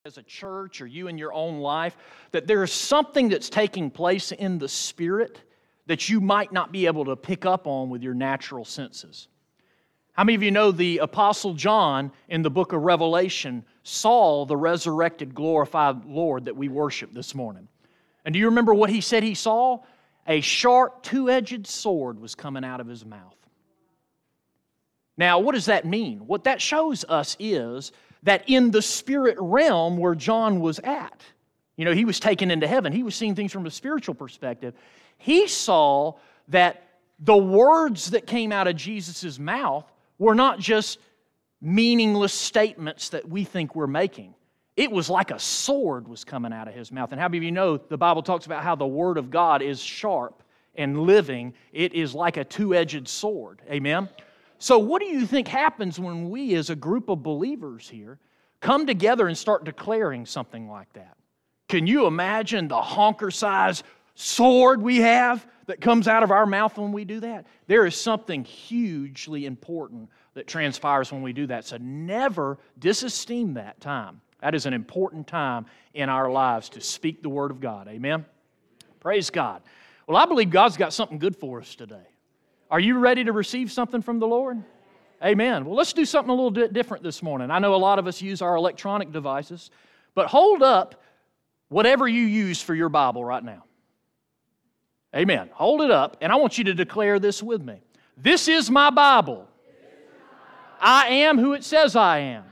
as a church or you in your own life, that there is something that's taking place in the Spirit that you might not be able to pick up on with your natural senses. How many of you know the Apostle John in the book of Revelation saw the resurrected, glorified Lord that we worship this morning? And do you remember what he said he saw? A sharp, two-edged sword was coming out of his mouth. Now, what does that mean? What that shows us is that in the spirit realm where John was at, he was taken into heaven. He was seeing things from a spiritual perspective. He saw that the words that came out of Jesus' mouth were not just meaningless statements that we think we're making. It was like a sword was coming out of his mouth. And how many of you know the Bible talks about how the Word of God is sharp and living? It is like a two-edged sword. Amen? So what do you think happens when we as a group of believers here come together and start declaring something like that? Can you imagine the honker-sized sword we have that comes out of our mouth when we do that? There is something hugely important that transpires when we do that. So never disesteem that time. That is an important time in our lives to speak the Word of God. Amen? Praise God. Well, I believe God's got something good for us today. Are you ready to receive something from the Lord? Amen. Well, let's do something a little bit different this morning. I know a lot of us use our electronic devices, but hold up whatever you use for your Bible right now. Amen. Hold it up, and I want you to declare this with me. This is my Bible. I am who it says I am.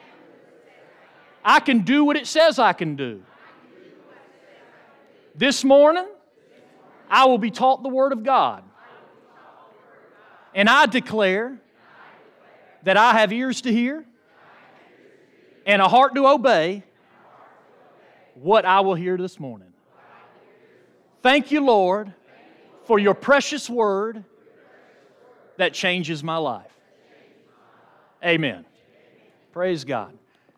I can do what it says I can do. This morning, I will be taught the Word of God. And I declare that I have ears to hear and a heart to obey what I will hear this morning. Thank you, Lord, for your precious word that changes my life. Amen. Praise God.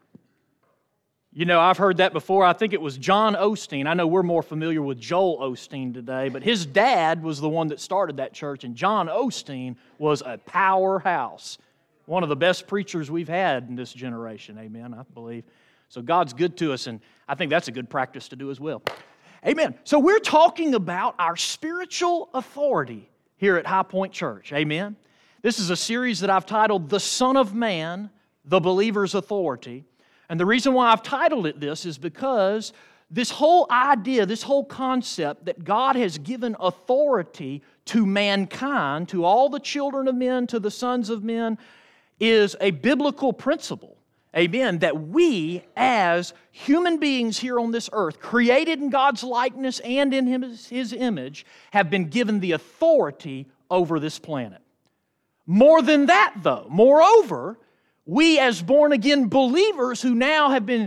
I've heard that before. I think it was John Osteen. I know we're more familiar with Joel Osteen today, but his dad was the one that started that church, and John Osteen was a powerhouse. One of the best preachers we've had in this generation, amen, I believe. So God's good to us, and I think that's a good practice to do as well. Amen. So we're talking about our spiritual authority here at High Point Church, amen. This is a series that I've titled, The Son of Man, the Believer's Authority. And the reason why I've titled it this is because this whole idea, this whole concept that God has given authority to mankind, to all the children of men, to the sons of men, is a biblical principle. Amen. That we as human beings here on this earth, created in God's likeness and in His image, have been given the authority over this planet. More than that, though, moreover, we as born-again believers who now have been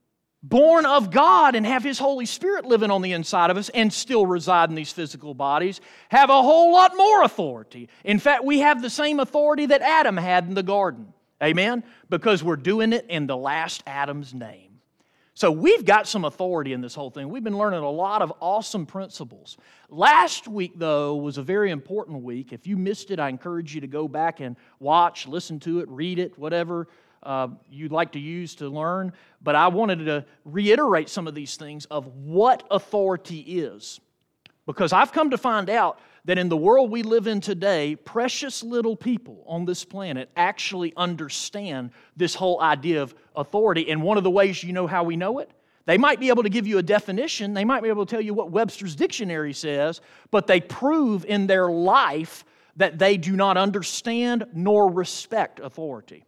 born of God and have His Holy Spirit living on the inside of us and still reside in these physical bodies, have a whole lot more authority. In fact, we have the same authority that Adam had in the garden. Amen? Because we're doing it in the last Adam's name. So we've got some authority in this whole thing. We've been learning a lot of awesome principles. Last week, though, was a very important week. If you missed it, I encourage you to go back and watch, listen to it, read it, whatever you'd like to use to learn. But I wanted to reiterate some of these things of what authority is. Because I've come to find out that in the world we live in today, precious little people on this planet actually understand this whole idea of authority. And one of the ways you know how we know it, they might be able to give you a definition, they might be able to tell you what Webster's dictionary says, but they prove in their life that they do not understand nor respect authority.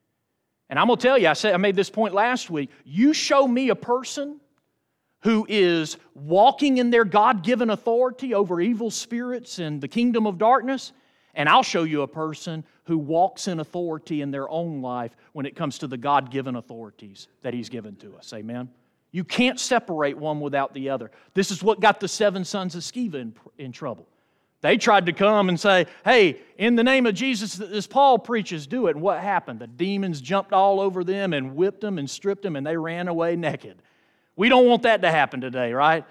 And I'm going to tell you, I made this point last week, you show me a person who is walking in their God-given authority over evil spirits and the kingdom of darkness, and I'll show you a person who walks in authority in their own life when it comes to the God-given authorities that He's given to us. Amen? You can't separate one without the other. This is what got the 7 sons of Sceva in trouble. They tried to come and say, hey, in the name of Jesus that this Paul preaches, do it. And what happened? The demons jumped all over them and whipped them and stripped them, and they ran away naked. We don't want that to happen today, right?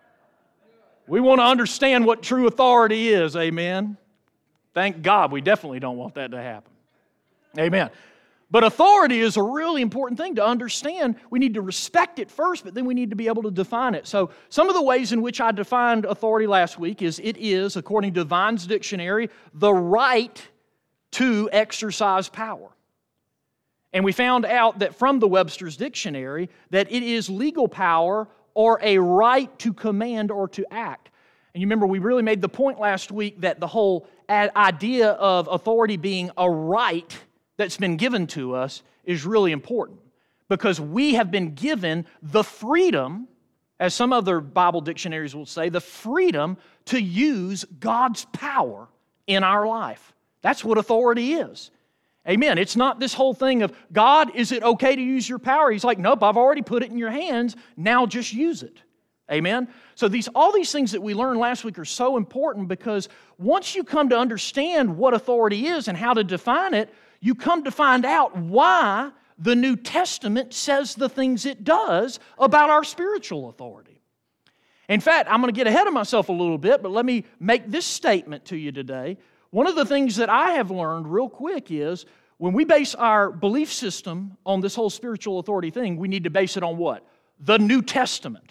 We want to understand what true authority is, amen? Thank God we definitely don't want that to happen. Amen. But authority is a really important thing to understand. We need to respect it first, but then we need to be able to define it. So some of the ways in which I defined authority last week is it is, according to Vine's dictionary, the right to exercise power. And we found out that from the Webster's dictionary that it is legal power or a right to command or to act. And you remember we really made the point last week that the whole idea of authority being a right that's been given to us is really important because we have been given the freedom, as some other Bible dictionaries will say, the freedom to use God's power in our life. That's what authority is. Amen. It's not this whole thing of, God, is it okay to use your power? He's like, nope, I've already put it in your hands. Now just use it. Amen? So all these things that we learned last week are so important because once you come to understand what authority is and how to define it, you come to find out why the New Testament says the things it does about our spiritual authority. In fact, I'm going to get ahead of myself a little bit, but let me make this statement to you today. One of the things that I have learned real quick is when we base our belief system on this whole spiritual authority thing, we need to base it on what? The New Testament.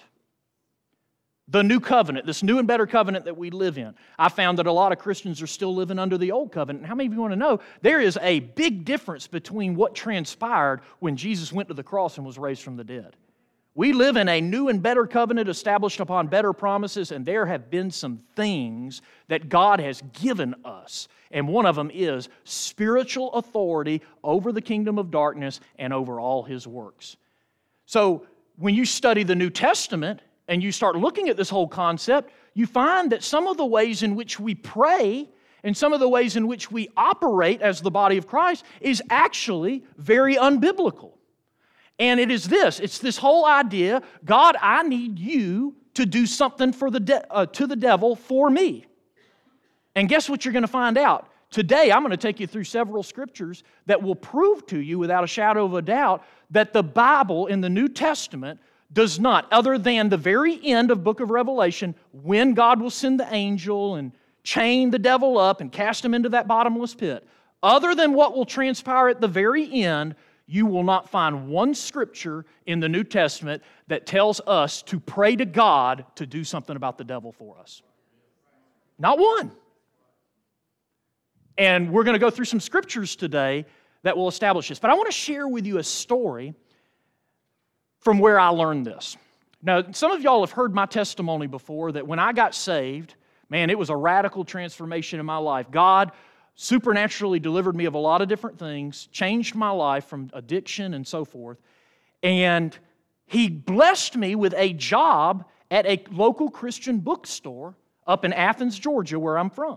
The new covenant, this new and better covenant that we live in. I found that a lot of Christians are still living under the old covenant. How many of you want to know there is a big difference between what transpired when Jesus went to the cross and was raised from the dead? We live in a new and better covenant established upon better promises, and there have been some things that God has given us. And one of them is spiritual authority over the kingdom of darkness and over all His works. So when you study the New Testament, and you start looking at this whole concept, you find that some of the ways in which we pray and some of the ways in which we operate as the body of Christ is actually very unbiblical. And it's this whole idea, God, I need you to do something to the devil for me. And guess what you're going to find out? Today, I'm going to take you through several scriptures that will prove to you without a shadow of a doubt that the Bible in the New Testament does not, other than the very end of book of Revelation, when God will send the angel and chain the devil up and cast him into that bottomless pit, other than what will transpire at the very end, you will not find one scripture in the New Testament that tells us to pray to God to do something about the devil for us. Not one. And we're going to go through some scriptures today that will establish this. But I want to share with you a story from where I learned this. Now, some of y'all have heard my testimony before that when I got saved, man, it was a radical transformation in my life. God supernaturally delivered me of a lot of different things, changed my life from addiction and so forth, and He blessed me with a job at a local Christian bookstore up in Athens, Georgia, where I'm from.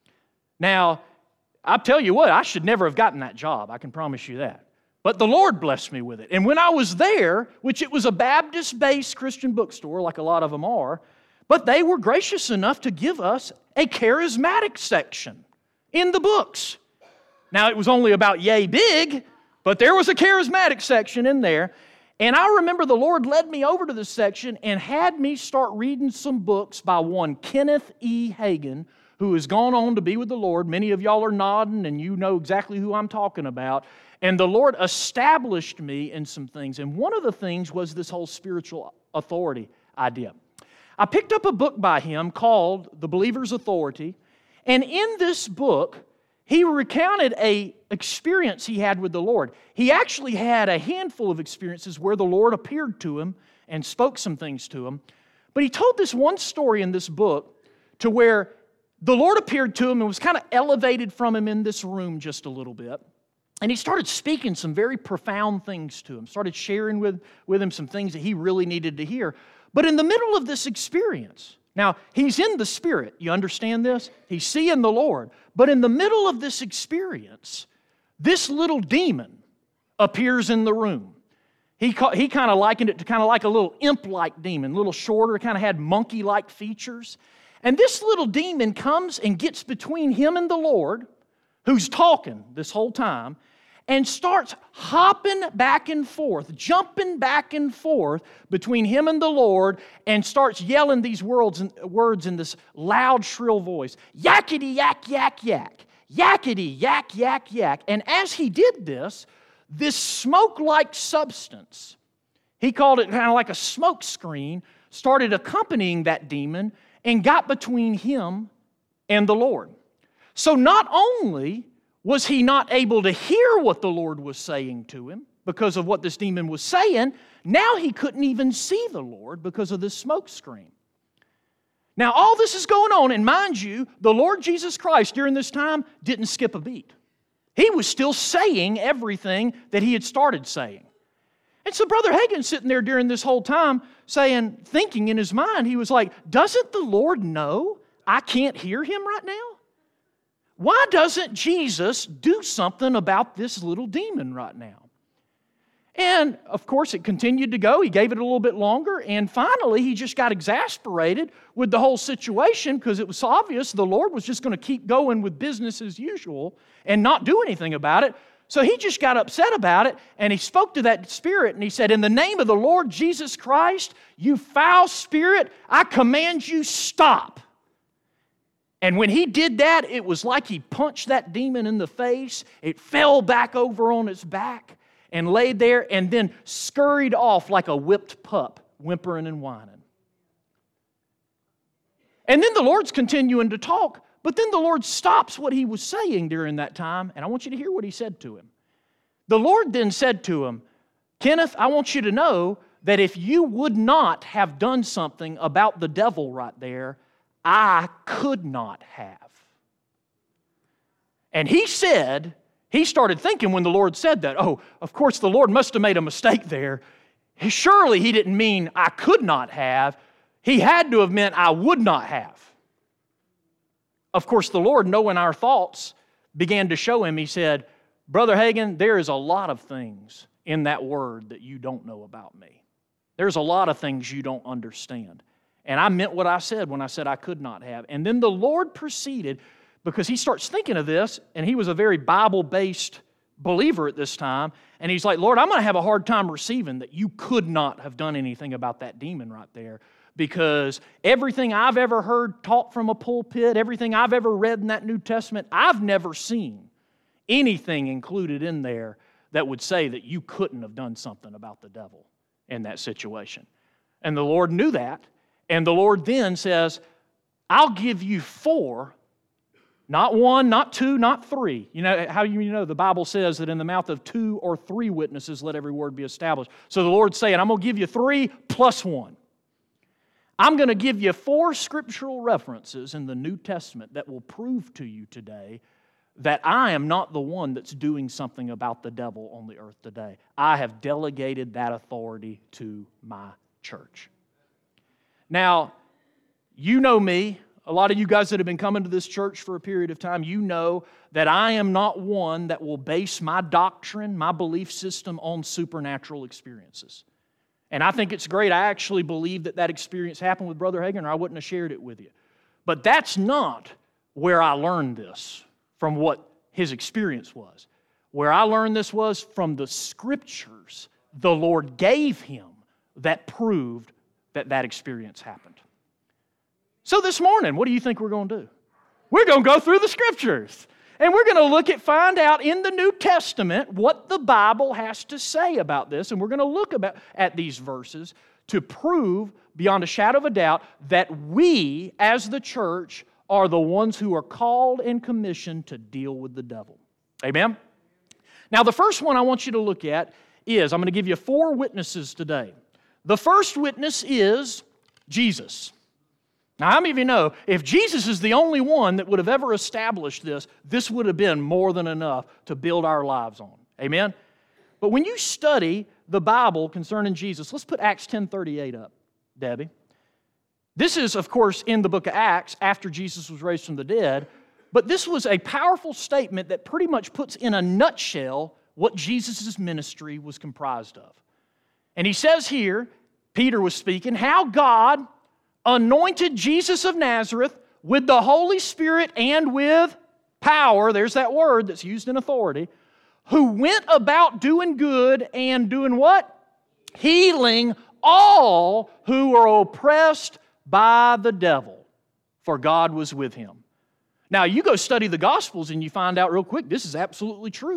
Now, I'll tell you what, I should never have gotten that job, I can promise you that. But the Lord blessed me with it. And when I was there, which it was a Baptist-based Christian bookstore, like a lot of them are, but they were gracious enough to give us a charismatic section in the books. Now, it was only about yay big, but there was a charismatic section in there. And I remember the Lord led me over to this section and had me start reading some books by one Kenneth E. Hagin, who has gone on to be with the Lord. Many of y'all are nodding, and you know exactly who I'm talking about. And the Lord established me in some things. And one of the things was this whole spiritual authority idea. I picked up a book by him called The Believer's Authority. And in this book, he recounted an experience he had with the Lord. He actually had a handful of experiences where the Lord appeared to him and spoke some things to him. But he told this one story in this book to where the Lord appeared to him and was kind of elevated from him in this room just a little bit. And he started speaking some very profound things to him, started sharing with him some things that he really needed to hear. But in the middle of this experience, now he's in the Spirit, you understand this? He's seeing the Lord. But in the middle of this experience, this little demon appears in the room. He kind of likened it to kind of like a little imp-like demon, a little shorter, kind of had monkey-like features. And this little demon comes and gets between him and the Lord, who's talking this whole time, and starts hopping back and forth, jumping back and forth between him and the Lord, and starts yelling these words in this loud, shrill voice. Yakety, yak, yak, yak. Yakety, yak, yak, yak. And as he did this, this smoke-like substance, he called it kind of like a smoke screen, started accompanying that demon and got between him and the Lord. So not only was he not able to hear what the Lord was saying to him because of what this demon was saying, now he couldn't even see the Lord because of this smoke screen. Now all this is going on, and mind you, the Lord Jesus Christ during this time didn't skip a beat. He was still saying everything that he had started saying. And so Brother Hagin's sitting there during this whole time thinking in his mind, he was like, doesn't the Lord know I can't hear him right now? Why doesn't Jesus do something about this little demon right now? And, of course, it continued to go. He gave it a little bit longer, and finally he just got exasperated with the whole situation because it was obvious the Lord was just going to keep going with business as usual and not do anything about it. So he just got upset about it, and he spoke to that spirit, and he said, in the name of the Lord Jesus Christ, you foul spirit, I command you, stop. And when he did that, it was like he punched that demon in the face. It fell back over on its back and laid there and then scurried off like a whipped pup, whimpering and whining. And then the Lord's continuing to talk, but then the Lord stops what he was saying during that time, and I want you to hear what he said to him. The Lord then said to him, Kenneth, I want you to know that if you would not have done something about the devil right there, I could not have. And he started thinking when the Lord said that, oh, of course the Lord must have made a mistake there. Surely he didn't mean I could not have. He had to have meant I would not have. Of course, the Lord, knowing our thoughts, began to show him, he said, Brother Hagin, there is a lot of things in that word that you don't know about me. There's a lot of things you don't understand. And I meant what I said when I said I could not have. And then the Lord proceeded, because he starts thinking of this, and he was a very Bible-based believer at this time, and he's like, Lord, I'm going to have a hard time receiving that you could not have done anything about that demon right there, because everything I've ever heard taught from a pulpit, everything I've ever read in that New Testament, I've never seen anything included in there that would say that you couldn't have done something about the devil in that situation. And the Lord knew that. And the Lord then says, I'll give you 4, not 1, not 2, not 3. You know how you know the Bible says that in the mouth of 2 or 3 witnesses let every word be established. So the Lord's saying, I'm going to give you 3 plus 1. I'm going to give you 4 scriptural references in the New Testament that will prove to you today that I am not the one that's doing something about the devil on the earth today. I have delegated that authority to my church. Now, you know me, a lot of you guys that have been coming to this church for a period of time, you know that I am not one that will base my doctrine, my belief system on supernatural experiences. And I think it's great. I actually believe that experience happened with Brother Hagin, or I wouldn't have shared it with you. But that's not where I learned this, from what his experience was. Where I learned this was from the Scriptures the Lord gave him that proved that experience happened. So this morning, what do you think we're going to do? We're going to go through the Scriptures. And we're going to find out in the New Testament what the Bible has to say about this. And we're going to look at these verses to prove beyond a shadow of a doubt that we, as the church, are the ones who are called and commissioned to deal with the devil. Amen? Now, the first one I want you to look at is, I'm going to give you 4 witnesses today. The first witness is Jesus. Now, how many of you know, if Jesus is the only one that would have ever established this would have been more than enough to build our lives on. Amen? But when you study the Bible concerning Jesus, let's put Acts 10:38 up, Debbie. This is, of course, in the book of Acts after Jesus was raised from the dead, but this was a powerful statement that pretty much puts in a nutshell what Jesus' ministry was comprised of. And he says here, Peter was speaking, how God anointed Jesus of Nazareth with the Holy Spirit and with power, there's that word that's used in authority, who went about doing good and doing what? Healing all who were oppressed by the devil, for God was with him. Now, you go study the Gospels and you find out real quick, this is absolutely true.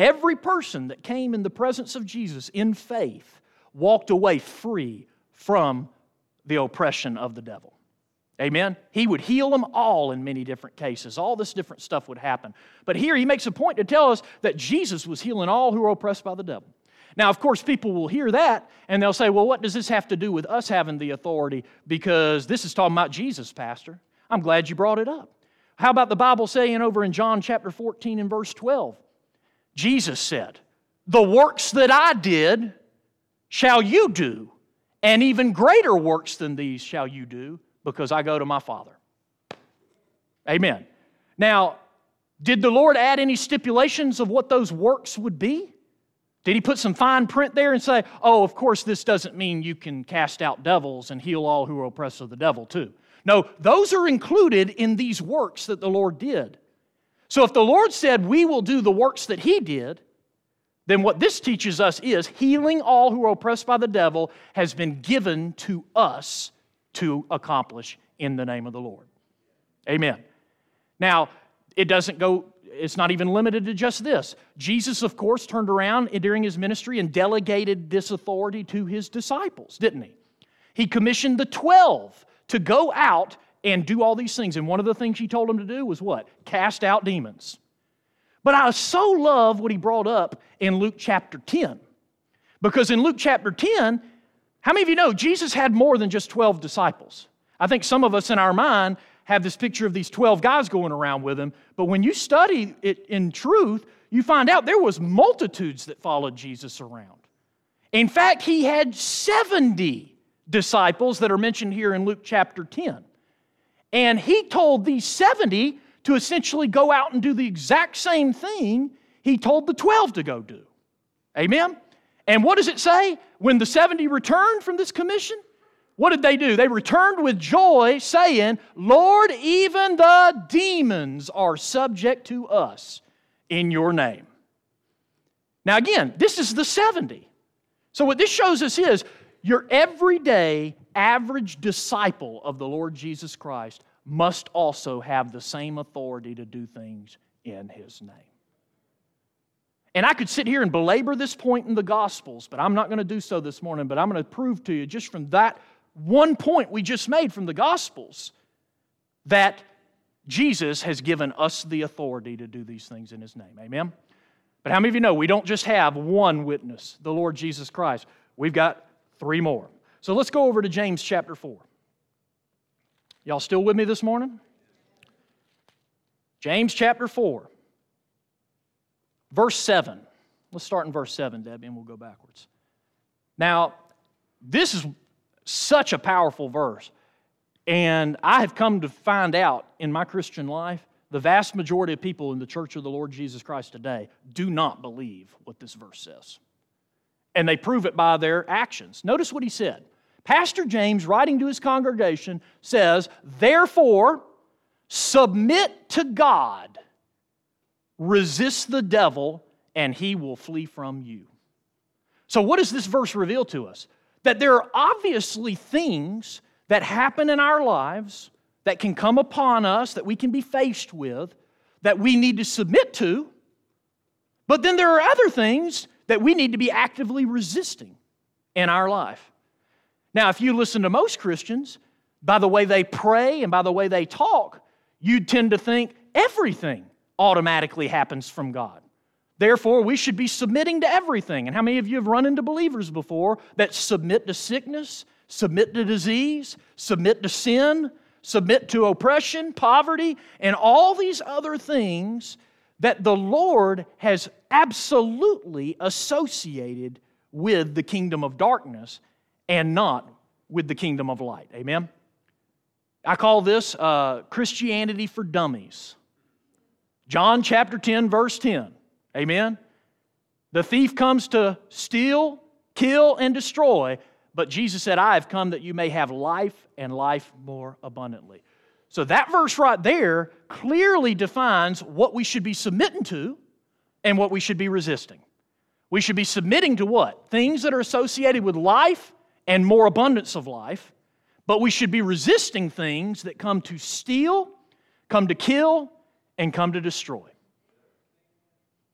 Every person that came in the presence of Jesus in faith walked away free from the oppression of the devil. Amen? He would heal them all in many different cases. All this different stuff would happen. But here he makes a point to tell us that Jesus was healing all who were oppressed by the devil. Now, of course, people will hear that and they'll say, well, what does this have to do with us having the authority? Because this is talking about Jesus, Pastor. I'm glad you brought it up. How about the Bible saying over in John chapter 14 and verse 12? Jesus said, the works that I did shall you do, and even greater works than these shall you do, because I go to my Father. Amen. Now, did the Lord add any stipulations of what those works would be? Did He put some fine print there and say, oh, of course, this doesn't mean you can cast out devils and heal all who are oppressed of the devil too? No, those are included in these works that the Lord did. So if the Lord said we will do the works that He did, then what this teaches us is healing all who are oppressed by the devil has been given to us to accomplish in the name of the Lord. Amen. Now, it's not even limited to just this. Jesus, of course, turned around during His ministry and delegated this authority to His disciples, didn't He? He commissioned the 12 to go out and do all these things. And one of the things He told them to do was what? Cast out demons. But I so love what He brought up in Luke chapter 10. Because in Luke chapter 10, how many of you know Jesus had more than just 12 disciples? I think some of us in our mind have this picture of these 12 guys going around with Him. But when you study it in truth, you find out there was multitudes that followed Jesus around. In fact, He had 70 disciples that are mentioned here in Luke chapter 10. And He told these 70 to essentially go out and do the exact same thing He told the 12 to go do. Amen? And what does it say? When the 70 returned from this commission, what did they do? They returned with joy, saying, Lord, even the demons are subject to us in your name. Now again, this is the 70. So what this shows us is, your everyday, average disciple of the Lord Jesus Christ must also have the same authority to do things in His name. And I could sit here and belabor this point in the Gospels, but I'm not going to do so this morning. But I'm going to prove to you just from that one point we just made from the Gospels that Jesus has given us the authority to do these things in His name. Amen? But how many of you know we don't just have one witness, the Lord Jesus Christ? We've got 3 more. So let's go over to James chapter 4. Y'all still with me this morning? James chapter 4. Verse 7. Let's start in verse 7, Debbie, and we'll go backwards. Now, this is such a powerful verse. And I have come to find out in my Christian life, the vast majority of people in the Church of the Lord Jesus Christ today do not believe what this verse says. And they prove it by their actions. Notice what he said. Pastor James, writing to his congregation, says, therefore, submit to God, resist the devil, and he will flee from you. So what does this verse reveal to us? That there are obviously things that happen in our lives that can come upon us, that we can be faced with, that we need to submit to. But then there are other things that we need to be actively resisting in our life. Now, if you listen to most Christians, by the way they pray and by the way they talk, you tend to think everything automatically happens from God. Therefore, we should be submitting to everything. And how many of you have run into believers before that submit to sickness, submit to disease, submit to sin, submit to oppression, poverty, and all these other things that the Lord has absolutely associated with the kingdom of darkness and not with the kingdom of light. Amen? I call this Christianity for dummies. John chapter 10, verse 10. Amen? The thief comes to steal, kill, and destroy, but Jesus said, I have come that you may have life and life more abundantly. So that verse right there clearly defines what we should be submitting to and what we should be resisting. We should be submitting to what? Things that are associated with life and more abundance of life, but we should be resisting things that come to steal, come to kill, and come to destroy.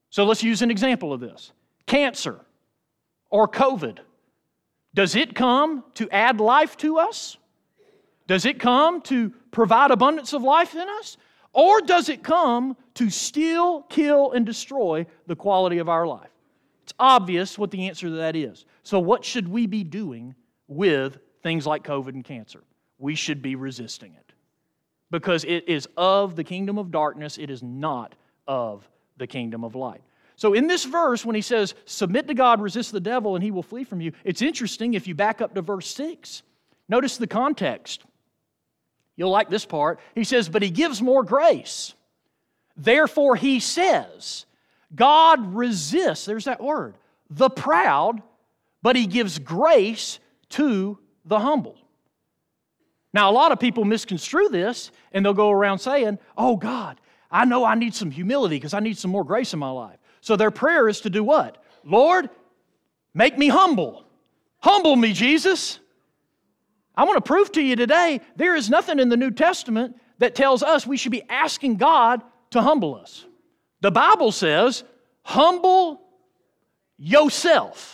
So let's use an example of this. Cancer or COVID. Does it come to add life to us? Does it come to provide abundance of life in us? Or does it come to steal, kill, and destroy the quality of our life? It's obvious what the answer to that is. So what should we be doing with things like COVID and cancer? We should be resisting it. Because it is of the kingdom of darkness, it is not of the kingdom of light. So in this verse, when he says, submit to God, resist the devil, and he will flee from you, it's interesting if you back up to verse 6. Notice the context. You'll like this part. He says, but he gives more grace. Therefore he says, God resists, there's that word, the proud, but he gives grace to the humble. Now, a lot of people misconstrue this, and they'll go around saying, oh, God, I know I need some humility because I need some more grace in my life. So their prayer is to do what? Lord, make me humble. Humble me, Jesus. I want to prove to you today, there is nothing in the New Testament that tells us we should be asking God to humble us. The Bible says, humble yourself.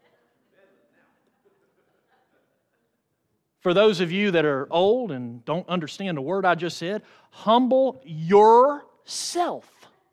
For those of you that are old and don't understand the word I just said, humble yourself.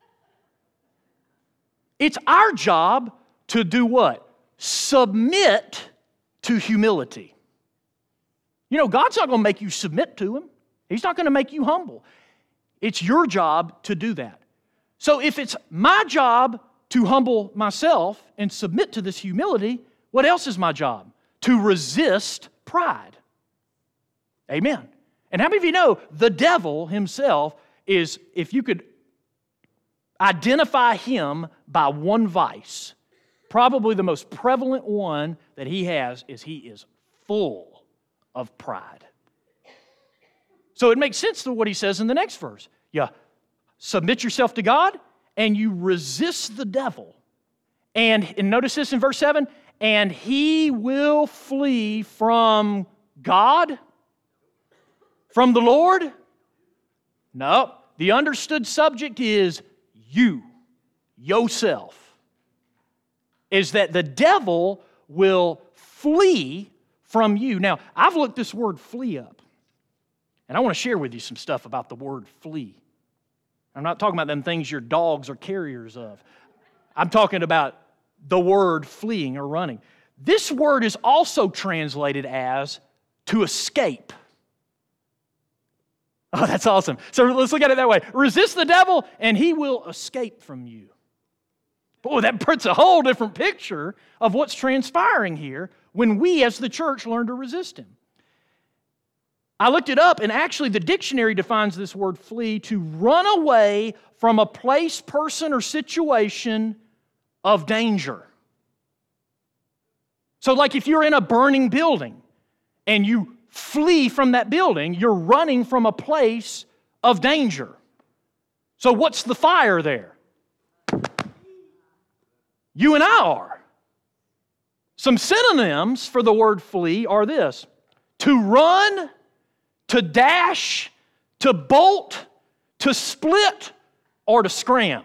It's our job to do what? Submit to humility. You know, God's not going to make you submit to Him. He's not going to make you humble. It's your job to do that. So if it's my job to humble myself and submit to this humility, what else is my job? To resist pride. Amen. And how many of you know the devil himself is, if you could identify him by one vice, probably the most prevalent one that he has is he is full of pride. So it makes sense to what he says in the next verse. You submit yourself to God and you resist the devil. And notice this in verse 7, and he will flee from God. From the Lord? No. The understood subject is you, yourself. Is that the devil will flee from you. Now, I've looked this word flee up. And I want to share with you some stuff about the word flee. I'm not talking about them things your dogs are carriers of. I'm talking about the word fleeing or running. This word is also translated as to escape. Oh, that's awesome. So let's look at it that way. Resist the devil and he will escape from you. Boy, that puts a whole different picture of what's transpiring here when we as the church learn to resist him. I looked it up, and actually the dictionary defines this word flee to run away from a place, person, or situation of danger. So like if you're in a burning building and you flee from that building, you're running from a place of danger. So what's the fire there? You and I are. Some synonyms for the word flee are this: to run, to dash, to bolt, to split, or to scram.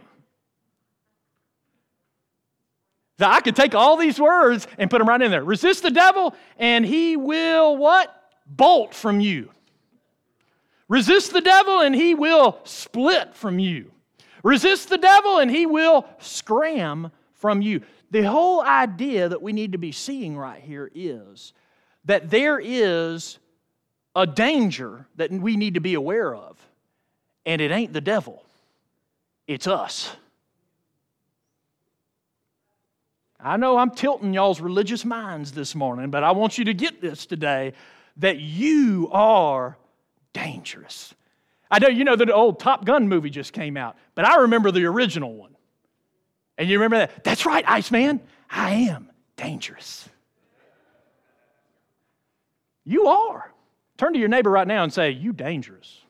Now, I could take all these words and put them right in there. Resist the devil, and he will what? Bolt from you. Resist the devil, and he will split from you. Resist the devil, and he will scram from you. The whole idea that we need to be seeing right here is that there is a danger that we need to be aware of, and it ain't the devil, it's us. I know I'm tilting y'all's religious minds this morning, but I want you to get this today, that you are dangerous. I know you know that the old Top Gun movie just came out, but I remember the original one. And you remember that? That's right, Iceman, I am dangerous. You are. Turn to your neighbor right now and say, you dangerous.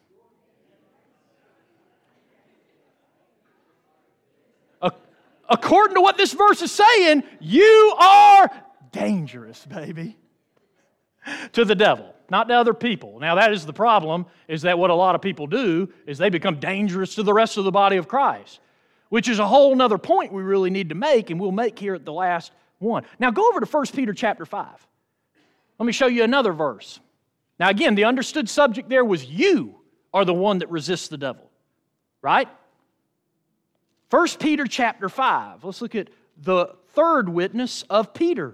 According to what this verse is saying, you are dangerous, baby. To the devil, not to other people. Now that is the problem, is that what a lot of people do is they become dangerous to the rest of the body of Christ. which is a whole other point we really need to make, and we'll make here at the last one. Now go over to 1 Peter chapter 5. Let me show you another verse. Now again, the understood subject there was you are the one that resists the devil, right? 1 Peter chapter 5. Let's look at the third witness of Peter.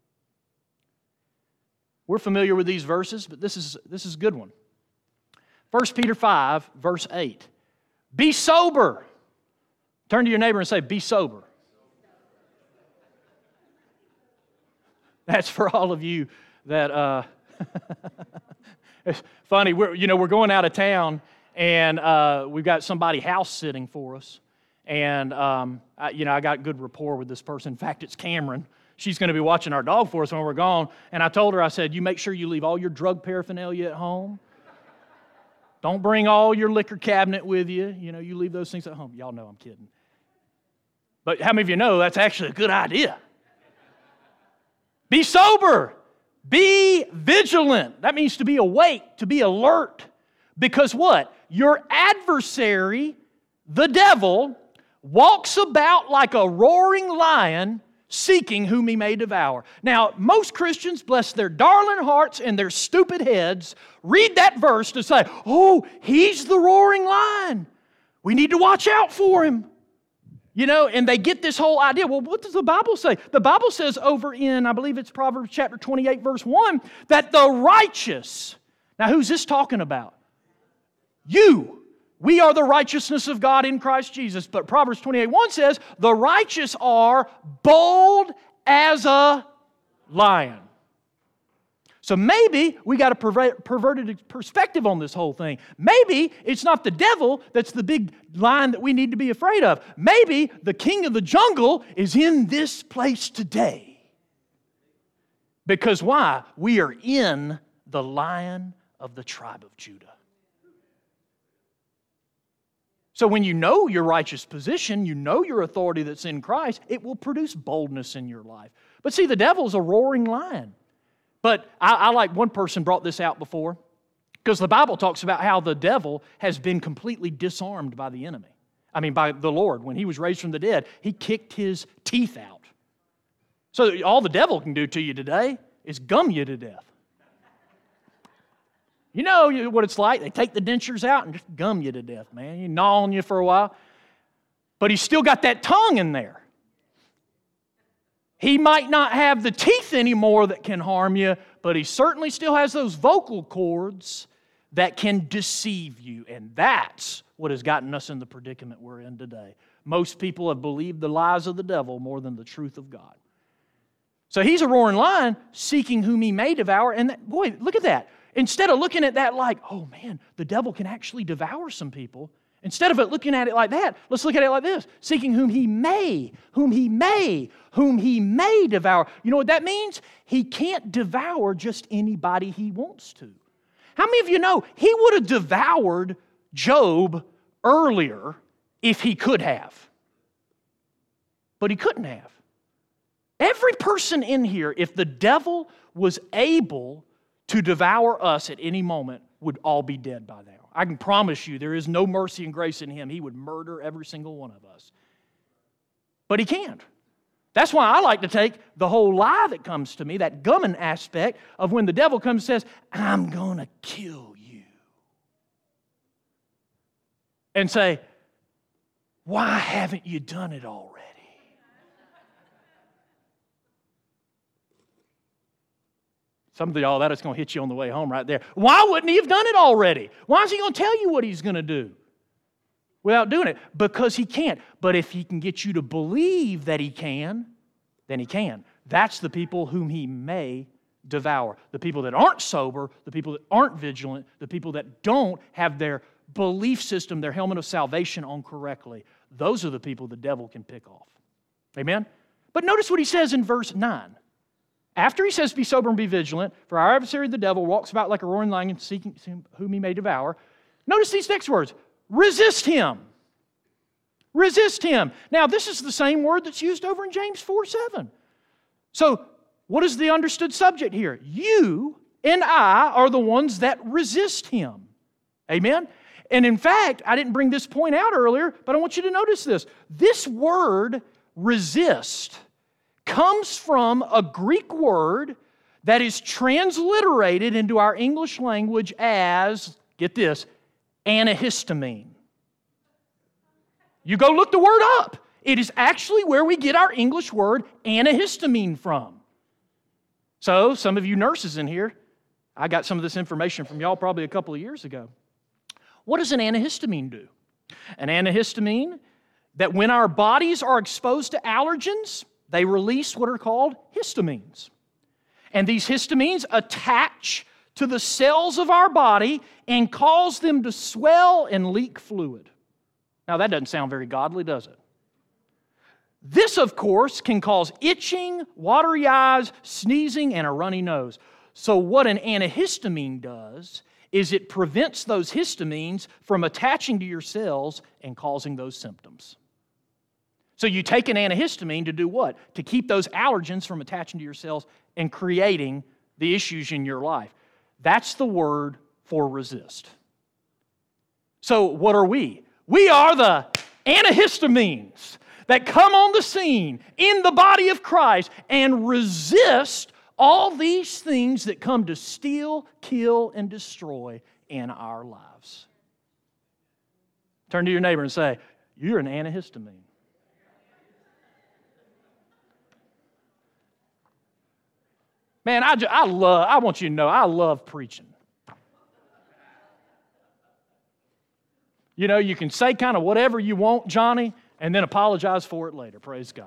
We're familiar with these verses, but this is a good one. 1 Peter 5, verse 8. Be sober. Turn to your neighbor and say, be sober. That's for all of you that, it's funny, we're going out of town, and we've got somebody house sitting for us. And, I got good rapport with this person. In fact, it's Cameron. She's going to be watching our dog for us when we're gone. And I told her, I said, you make sure you leave all your drug paraphernalia at home. Don't bring all your liquor cabinet with you. You leave those things at home. Y'all know I'm kidding. But how many of you know that's actually a good idea? Be sober. Be vigilant. That means to be awake, to be alert. Because what? Your adversary, the devil, walks about like a roaring lion, seeking whom he may devour. Now, most Christians, bless their darling hearts and their stupid heads, read that verse to say, oh, he's the roaring lion. We need to watch out for him. And they get this whole idea. Well, what does the Bible say? The Bible says over in, I believe it's Proverbs chapter 28, verse 1, that the righteous, now who's this talking about? You. We are the righteousness of God in Christ Jesus. But Proverbs 28:1 says, the righteous are bold as a lion. So maybe we got a perverted perspective on this whole thing. Maybe it's not the devil that's the big lion that we need to be afraid of. Maybe the king of the jungle is in this place today. Because why? We are in the Lion of the tribe of Judah. So when you know your righteous position, you know your authority that's in Christ, it will produce boldness in your life. But see, the devil's a roaring lion. But I like one person brought this out before, because the Bible talks about how the devil has been completely disarmed by the enemy. By the Lord. When he was raised from the dead, he kicked his teeth out. So all the devil can do to you today is gum you to death. You know what it's like. They take the dentures out and just gum you to death, man. You gnaw on you for a while. But he's still got that tongue in there. He might not have the teeth anymore that can harm you, but he certainly still has those vocal cords that can deceive you. And that's what has gotten us in the predicament we're in today. Most people have believed the lies of the devil more than the truth of God. So he's a roaring lion seeking whom he may devour. And boy, look at that. Instead of looking at that like, oh man, the devil can actually devour some people, instead of looking at it like that, let's look at it like this. Seeking whom he may devour. You know what that means? He can't devour just anybody he wants to. How many of you know he would have devoured Job earlier if he could have? But he couldn't have. Every person in here, if the devil was able to devour us at any moment, would all be dead by now. I can promise you there is no mercy and grace in him. He would murder every single one of us. But he can't. That's why I like to take the whole lie that comes to me, that gumming aspect of when the devil comes and says, I'm going to kill you. And say, why haven't you done it already? Some of y'all, that is going to hit you on the way home right there. Why wouldn't he have done it already? Why is he going to tell you what he's going to do without doing it? Because he can't. But if he can get you to believe that he can, then he can. That's the people whom he may devour. The people that aren't sober, the people that aren't vigilant, the people that don't have their belief system, their helmet of salvation on correctly. Those are the people the devil can pick off. Amen? But notice what he says in verse 9. After he says, be sober and be vigilant, for our adversary the devil walks about like a roaring lion seeking whom he may devour. Notice these next words. Resist him. Resist him. Now, this is the same word that's used over in James 4:7. So, what is the understood subject here? You and I are the ones that resist him. Amen? And in fact, I didn't bring this point out earlier, but I want you to notice this. This word, resist, comes from a Greek word that is transliterated into our English language as, get this, antihistamine. You go look the word up. It is actually where we get our English word antihistamine from. So, some of you nurses in here, I got some of this information from y'all probably a couple of years ago. What does an antihistamine do? An antihistamine, that when our bodies are exposed to allergens, they release what are called histamines. And these histamines attach to the cells of our body and cause them to swell and leak fluid. Now, that doesn't sound very godly, does it? This, of course, can cause itching, watery eyes, sneezing, and a runny nose. So what an antihistamine does is it prevents those histamines from attaching to your cells and causing those symptoms. So you take an antihistamine to do what? To keep those allergens from attaching to your cells and creating the issues in your life. That's the word for resist. So what are we? We are the antihistamines that come on the scene in the body of Christ and resist all these things that come to steal, kill, and destroy in our lives. Turn to your neighbor and say, you're an antihistamine. Man, I want you to know, I love preaching. You know, you can say kind of whatever you want, Johnny, and then apologize for it later. Praise God.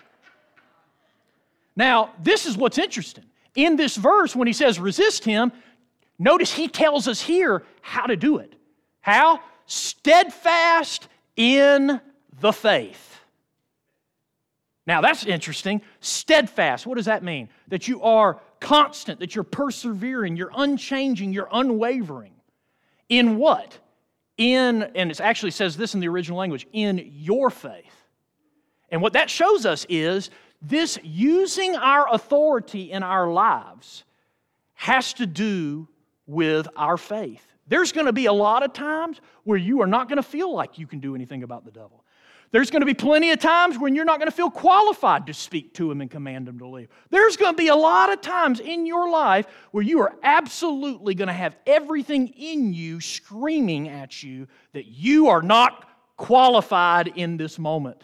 Now, this is what's interesting. In this verse, when he says resist him, notice he tells us here how to do it. How? Steadfast in the faith. Now, that's interesting. Steadfast, what does that mean? That you are constant, that you're persevering, you're unchanging, you're unwavering. In what? And it actually says this in the original language, in your faith. And what that shows us is this using our authority in our lives has to do with our faith. There's going to be a lot of times where you are not going to feel like you can do anything about the devil. There's going to be plenty of times when you're not going to feel qualified to speak to him and command him to leave. There's going to be a lot of times in your life where you are absolutely going to have everything in you screaming at you that you are not qualified in this moment.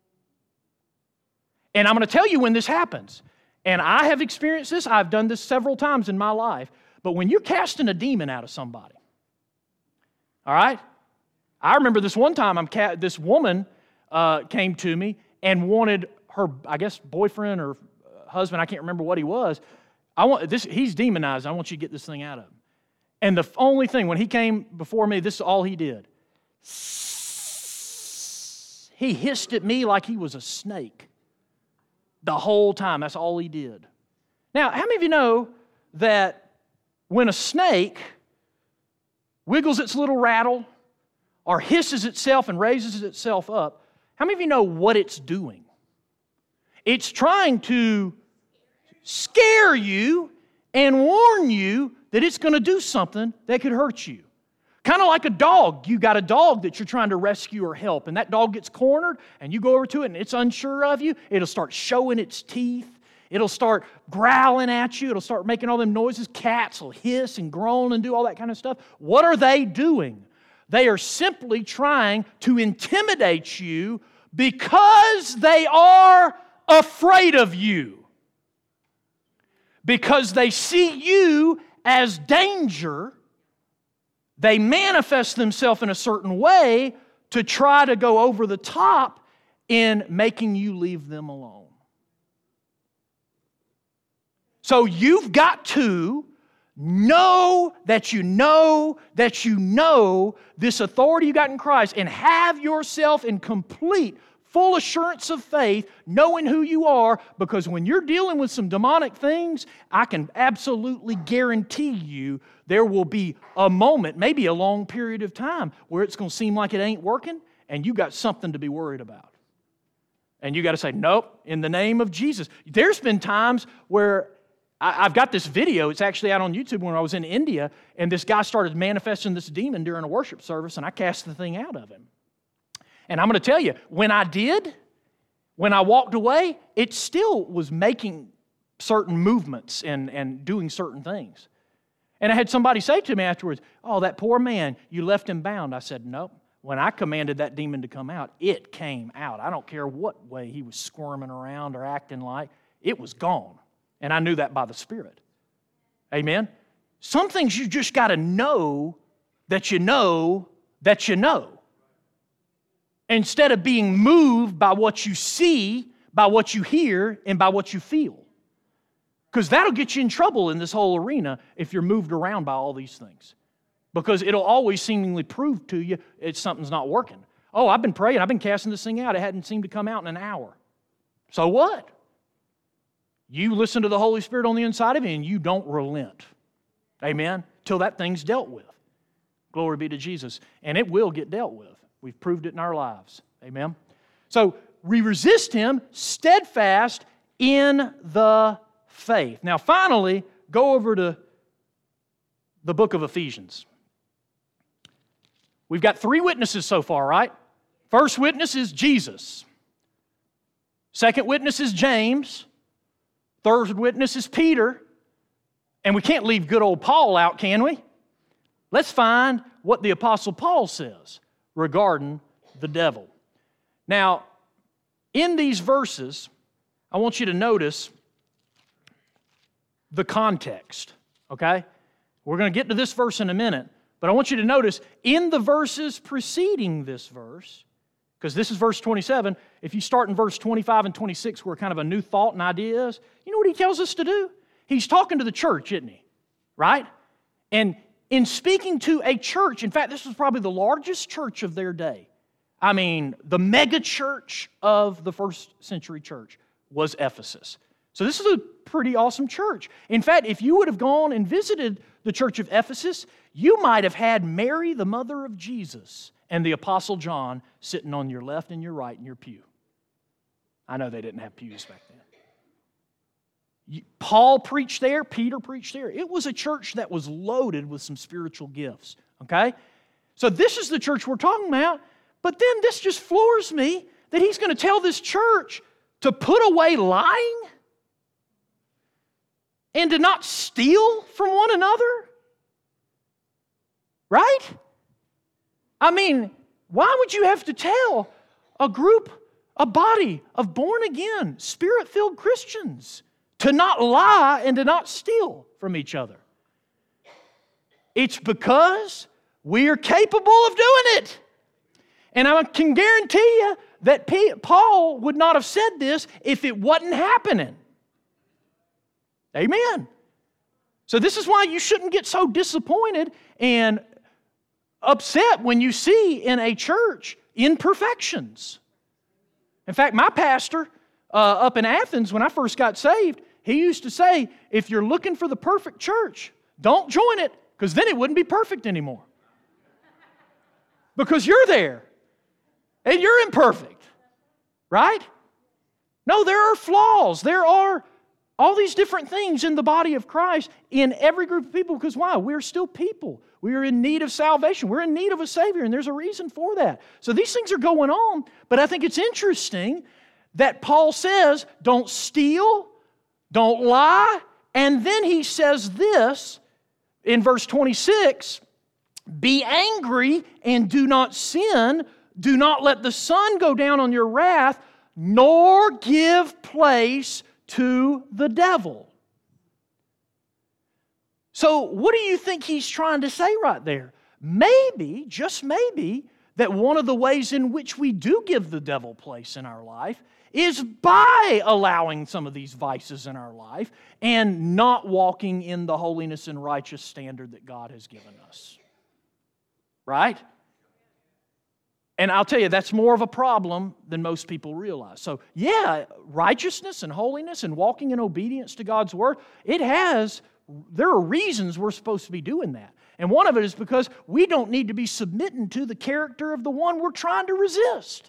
And I'm going to tell you when this happens. And I have experienced this. I've done this several times in my life. But when you're casting a demon out of somebody, all right? I remember this one time, this woman came to me and wanted her, I guess, boyfriend or husband, I can't remember what he was. He's demonized. I want you to get this thing out of him. And the only thing, when he came before me, this is all he did. He hissed at me like he was a snake. The whole time, that's all he did. Now, how many of you know that when a snake wiggles its little rattle or hisses itself and raises itself up, how many of you know what it's doing? It's trying to scare you and warn you that it's going to do something that could hurt you. Kind of like a dog. You got a dog that you're trying to rescue or help, and that dog gets cornered, and you go over to it, and it's unsure of you. It'll start showing its teeth. It'll start growling at you. It'll start making all them noises. Cats will hiss and groan and do all that kind of stuff. What are they doing? They are simply trying to intimidate you because they are afraid of you. Because they see you as danger, they manifest themselves in a certain way to try to go over the top in making you leave them alone. So you've got to know that you know that you know this authority you got in Christ and have yourself in complete, full assurance of faith, knowing who you are, because when you're dealing with some demonic things, I can absolutely guarantee you there will be a moment, maybe a long period of time, where it's going to seem like it ain't working, and you got something to be worried about. And you got to say, nope, in the name of Jesus. There's been times where I've got this video. It's actually out on YouTube when I was in India, and this guy started manifesting this demon during a worship service, and I cast the thing out of him. And I'm going to tell you, when I walked away, it still was making certain movements and doing certain things. And I had somebody say to me afterwards, "Oh, that poor man, you left him bound." I said, "Nope. When I commanded that demon to come out, it came out. I don't care what way he was squirming around or acting like. It was gone." And I knew that by the Spirit. Amen? Some things you just got to know that you know that you know. Instead of being moved by what you see, by what you hear, and by what you feel. Because that'll get you in trouble in this whole arena if you're moved around by all these things. Because it'll always seemingly prove to you something's not working. Oh, I've been praying, I've been casting this thing out, it hadn't seemed to come out in an hour. So what? You listen to the Holy Spirit on the inside of you and you don't relent. Amen? Till that thing's dealt with. Glory be to Jesus. And it will get dealt with. We've proved it in our lives. Amen? So we resist him steadfast in the faith. Now finally, go over to the book of Ephesians. We've got 3 witnesses so far, right? First witness is Jesus. Second witness is James. Third witness is Peter. And we can't leave good old Paul out, can we? Let's find what the Apostle Paul says regarding the devil. Now, in these verses, I want you to notice the context, okay? We're going to get to this verse in a minute, but I want you to notice in the verses preceding this verse, because this is verse 27, if you start in verse 25 and 26 where kind of a new thought and idea is, you know what he tells us to do? He's talking to the church, isn't he? Right? And in speaking to a church, in fact, this was probably the largest church of their day. I mean, the mega church of the first century church was Ephesus. So this is a pretty awesome church. In fact, if you would have gone and visited the church of Ephesus, you might have had Mary, the mother of Jesus, and the Apostle John sitting on your left and your right in your pew. I know they didn't have pews back then. Paul preached there, Peter preached there. It was a church that was loaded with some spiritual gifts, okay? So this is the church we're talking about, but then this just floors me that he's going to tell this church to put away lying and to not steal from one another? Right? I mean, why would you have to tell a group, a body of born-again, Spirit-filled Christians to not lie and to not steal from each other? It's because we are capable of doing it. And I can guarantee you that Paul would not have said this if it wasn't happening. Amen. So this is why you shouldn't get so disappointed and upset when you see in a church imperfections. In fact, my pastor up in Athens, when I first got saved, he used to say, if you're looking for the perfect church, don't join it, because then it wouldn't be perfect anymore. Because you're there, and you're imperfect, right? No, there are flaws. There are all these different things in the body of Christ in every group of people, because why? We're still people. We are in need of salvation. We're in need of a Savior, and there's a reason for that. So these things are going on, but I think it's interesting that Paul says, don't steal, don't lie, and then he says this in verse 26, be angry and do not sin, do not let the sun go down on your wrath, nor give place to the devil. So what do you think he's trying to say right there? Maybe, just maybe, that one of the ways in which we do give the devil place in our life is by allowing some of these vices in our life and not walking in the holiness and righteous standard that God has given us. Right? And I'll tell you, that's more of a problem than most people realize. So, yeah, righteousness and holiness and walking in obedience to God's Word, there are reasons we're supposed to be doing that. And one of it is because we don't need to be submitting to the character of the one we're trying to resist.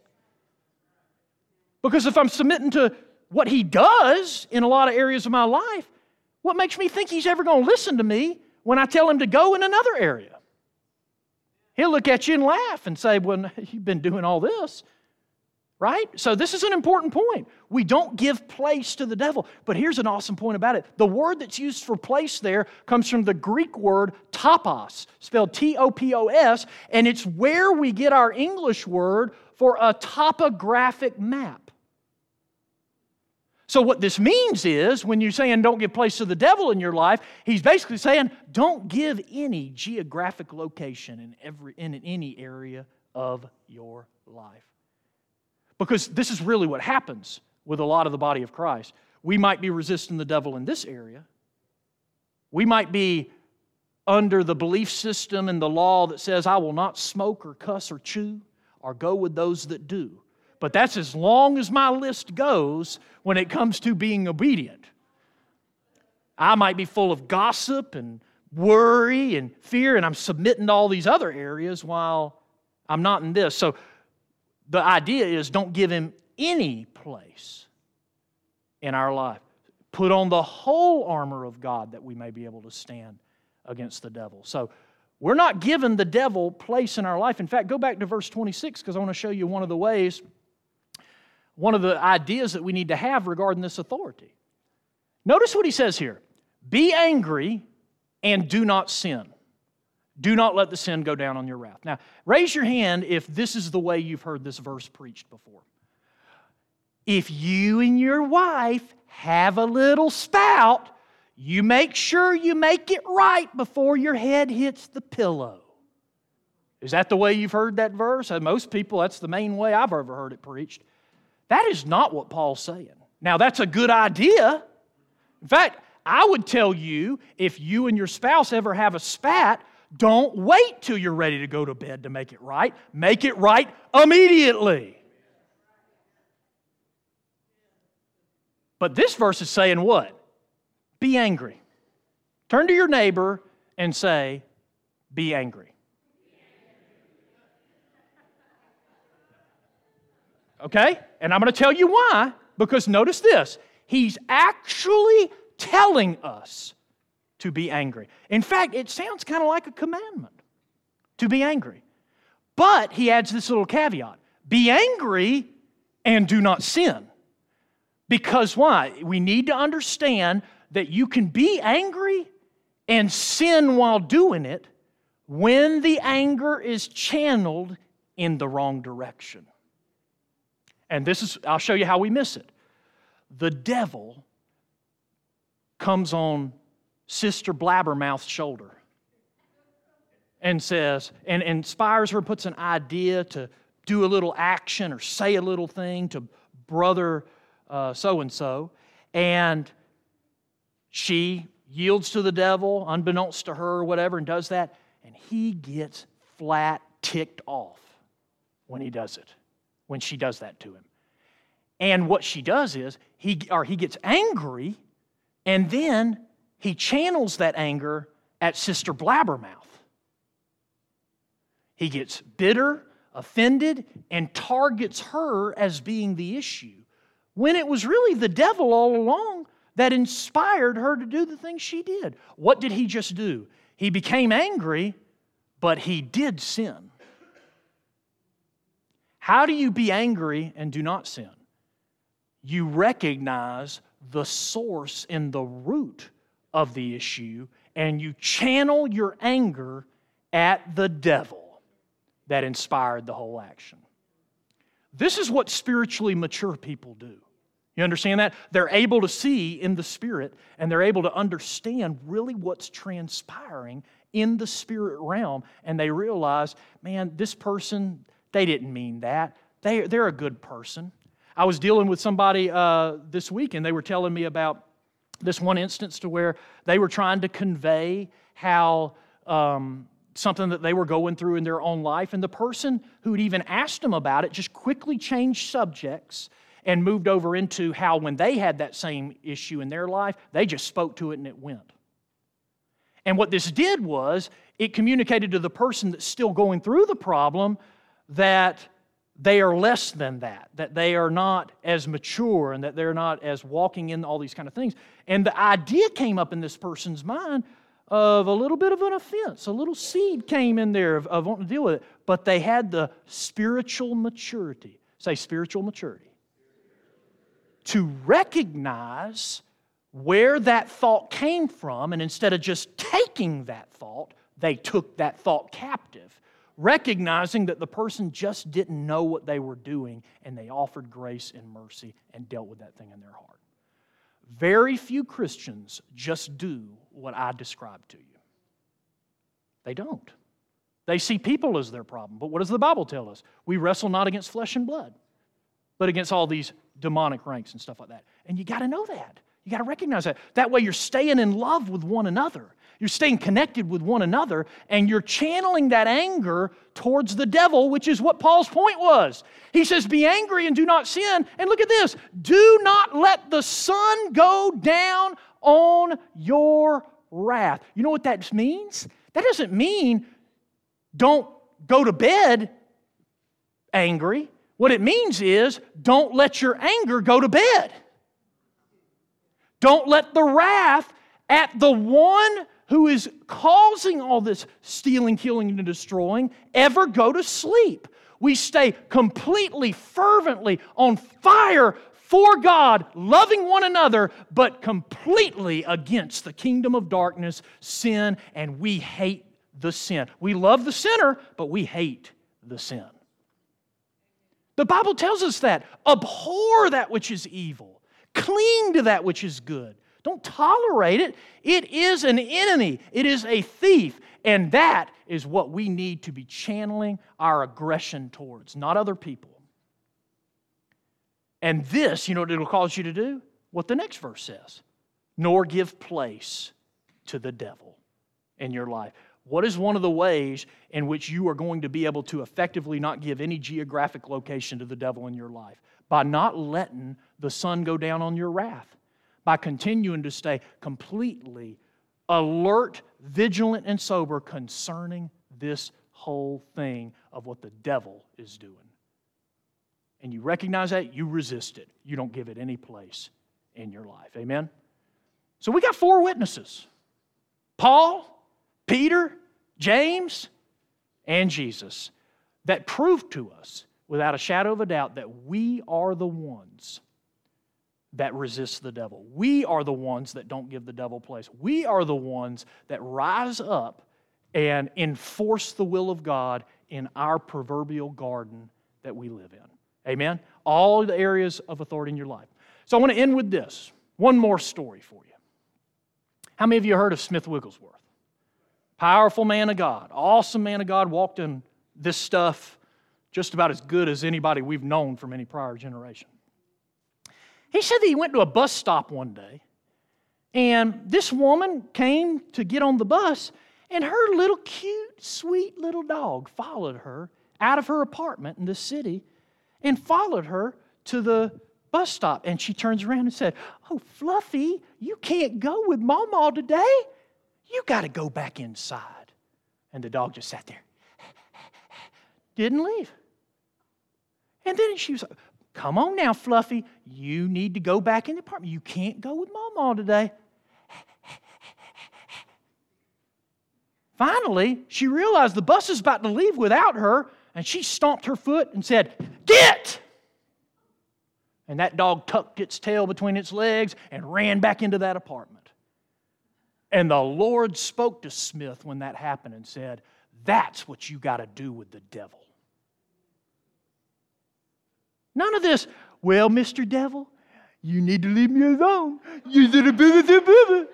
Because if I'm submitting to what he does in a lot of areas of my life, What makes me think He's ever going to listen to me when I tell Him to go in another area? He'll look at you and laugh and say, well, you've been doing all this, right? So this is an important point. We don't give place to the devil. But here's an awesome point about it. The word that's used for place there comes from the Greek word topos, spelled T-O-P-O-S, and it's where we get our English word for a topographic map. So what this means is, when you're saying don't give place to the devil in your life, he's basically saying don't give any geographic location in any area of your life. Because this is really what happens with a lot of the body of Christ. We might be resisting the devil in this area. We might be under the belief system and the law that says, I will not smoke or cuss or chew or go with those that do. But that's as long as my list goes when it comes to being obedient. I might be full of gossip and worry and fear, and I'm submitting to all these other areas while I'm not in this. So the idea is don't give him any place in our life. Put on the whole armor of God that we may be able to stand against the devil. So we're not giving the devil place in our life. In fact, go back to verse 26 because I want to show you one of the ways, one of the ideas that we need to have regarding this authority. Notice what he says here. Be angry and do not sin. Do not let the sin go down on your wrath. Now, raise your hand if this is the way you've heard this verse preached before. If you and your wife have a little spout, you make sure you make it right before your head hits the pillow. Is that the way you've heard that verse? Most people, that's the main way I've ever heard it preached. That is not what Paul's saying. Now, that's a good idea. In fact, I would tell you, if you and your spouse ever have a spat, don't wait till you're ready to go to bed to make it right. Make it right immediately. But this verse is saying what? Be angry. Turn to your neighbor and say, be angry. Okay? And I'm going to tell you why. Because notice this. He's actually telling us to be angry. In fact, it sounds kind of like a commandment to be angry. But he adds this little caveat. Be angry and do not sin. Because why? We need to understand that you can be angry and sin while doing it when the anger is channeled in the wrong direction. And this is, I'll show you how we miss it. The devil comes on Sister Blabbermouth's shoulder and says, and inspires her, puts an idea to do a little action or say a little thing to brother so-and-so, and she yields to the devil, unbeknownst to her or whatever, and does that, and he gets flat ticked off when he does it, when she does that to him. And what she does is, he gets angry, and then he channels that anger at Sister Blabbermouth. He gets bitter, offended, and targets her as being the issue, when it was really the devil all along that inspired her to do the things she did. What did he just do? He became angry, but he did sin. How do you be angry and do not sin? You recognize the source and the root of the issue, and you channel your anger at the devil that inspired the whole action. This is what spiritually mature people do. You understand that? They're able to see in the Spirit, and they're able to understand really what's transpiring in the spirit realm, and they realize, man, this person, they didn't mean that. They're a good person. I was dealing with somebody this week, and they were telling me about this one instance to where they were trying to convey how something that they were going through in their own life, and the person who had even asked them about it just quickly changed subjects and moved over into how when they had that same issue in their life, they just spoke to it and it went. And what this did was, it communicated to the person that's still going through the problem that they are less than that they are not as mature and that they're not as walking in all these kind of things. And the idea came up in this person's mind of a little bit of an offense. A little seed came in there of wanting to deal with it. But they had the spiritual maturity. Say spiritual maturity. To recognize where that thought came from, and instead of just taking that thought, they took that thought captive, recognizing that the person just didn't know what they were doing, and they offered grace and mercy and dealt with that thing in their heart. Very few Christians just do what I described to you. They don't. They see people as their problem. But what does the Bible tell us? We wrestle not against flesh and blood, but against all these demonic ranks and stuff like that. And you got to know that. You got to recognize that. That way you're staying in love with one another. You're staying connected with one another, and you're channeling that anger towards the devil, which is what Paul's point was. He says, be angry and do not sin. And look at this. Do not let the sun go down on your wrath. You know what that means? That doesn't mean don't go to bed angry. What it means is don't let your anger go to bed. Don't let the wrath at the one who is causing all this stealing, killing, and destroying ever go to sleep. We stay completely, fervently on fire for God, loving one another, but completely against the kingdom of darkness, sin, and we hate the sin. We love the sinner, but we hate the sin. The Bible tells us that. Abhor that which is evil. Cling to that which is good. Don't tolerate it. It is an enemy. It is a thief. And that is what we need to be channeling our aggression towards, not other people. And this, you know what it'll cause you to do? What the next verse says. Nor give place to the devil in your life. What is one of the ways in which you are going to be able to effectively not give any geographic location to the devil in your life? By not letting the sun go down on your wrath. By continuing to stay completely alert, vigilant, and sober concerning this whole thing of what the devil is doing. And you recognize that, you resist it. You don't give it any place in your life. Amen? So we got 4 witnesses. Paul, Peter, James, and Jesus that prove to us without a shadow of a doubt that we are the ones that resist the devil. We are the ones that don't give the devil place. We are the ones that rise up and enforce the will of God in our proverbial garden that we live in. Amen? All the areas of authority in your life. So I want to end with this. One more story for you. How many of you heard of Smith Wigglesworth? Powerful man of God, awesome man of God, walked in this stuff just about as good as anybody we've known from any prior generation. He said that he went to a bus stop one day, and this woman came to get on the bus, and her little cute, sweet little dog followed her out of her apartment in the city and followed her to the bus stop. And she turns around and said, "Oh, Fluffy, you can't go with Mama today. You got to go back inside." And the dog just sat there. Didn't leave. And then she was like, "Come on now, Fluffy. You need to go back in the apartment. You can't go with Mama today." Finally, she realized the bus is about to leave without her, and she stomped her foot and said, "Get!" And that dog tucked its tail between its legs and ran back into that apartment. And the Lord spoke to Smith when that happened and said, "That's what you got to do with the devil." None of this, "Well, Mr. Devil, you need to leave me alone. You did a bit.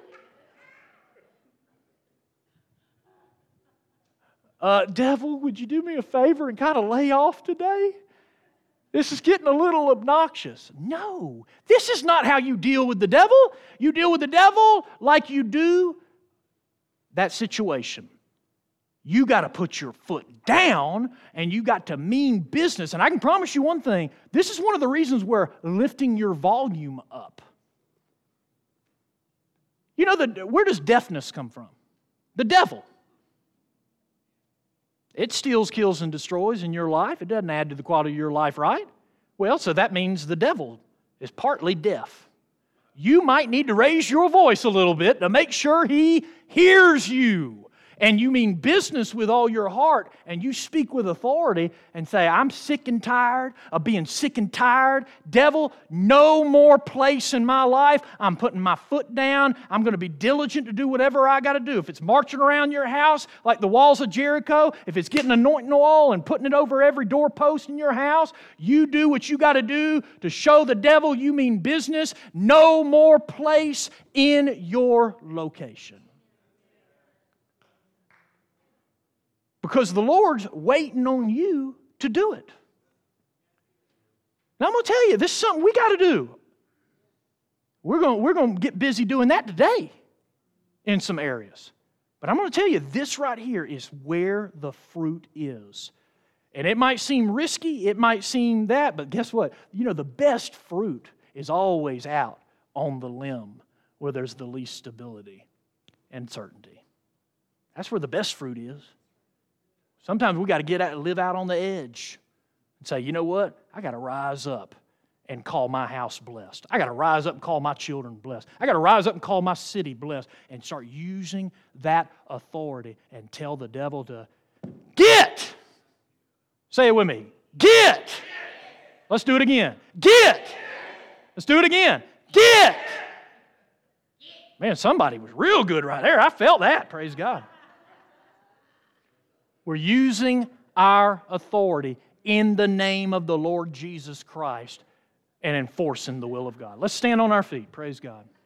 Devil, would you do me a favor and kind of lay off today? This is getting a little obnoxious." No, this is not how you deal with the devil. You deal with the devil like you do that situation. You got to put your foot down and you got to mean business. And I can promise you one thing. This is one of the reasons we're lifting your volume up. You know, where does deafness come from? The devil. It steals, kills, and destroys in your life. It doesn't add to the quality of your life, right? Well, so that means the devil is partly deaf. You might need to raise your voice a little bit to make sure he hears you. And you mean business with all your heart, and you speak with authority and say, I'm sick and tired of being sick and tired. Devil, no more place in my life. I'm putting my foot down. I'm going to be diligent to do whatever I got to do. If it's marching around your house like the walls of Jericho, if it's getting anointing oil and putting it over every doorpost in your house, you do what you got to do to show the devil you mean business. No more place in your location. Because the Lord's waiting on you to do it. Now I'm going to tell you, this is something we got to do. We're going to get busy doing that today in some areas. But I'm going to tell you, this right here is where the fruit is. And it might seem risky, it might seem that, but guess what? You know, the best fruit is always out on the limb where there's the least stability and certainty. That's where the best fruit is. Sometimes we got to get out and live out on the edge and say, you know what? I got to rise up and call my house blessed. I got to rise up and call my children blessed. I got to rise up and call my city blessed and start using that authority and tell the devil to get. Say it with me. Get. Let's do it again. Get. Let's do it again. Get. Man, somebody was real good right there. I felt that. Praise God. We're using our authority in the name of the Lord Jesus Christ and enforcing the will of God. Let's stand on our feet. Praise God.